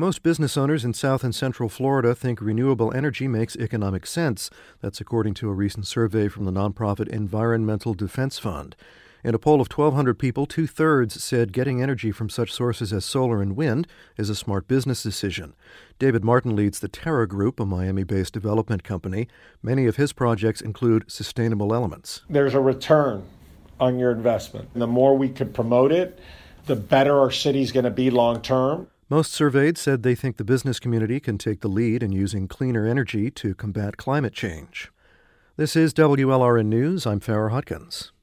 Most business owners in South and Central Florida think renewable energy makes economic sense. That's according to a recent survey from the nonprofit Environmental Defense Fund. In a poll of 1,200 people, two-thirds said getting energy from such sources as solar and wind is a smart business decision. David Martin leads the Terra Group, a Miami-based development company. Many of his projects include sustainable elements. There's a return on your investment. The more we can promote it, the better our city's going to be long-term. Most surveyed said they think the business community can take the lead in using cleaner energy to combat climate change. This is WLRN News. I'm Farrah Hutkins.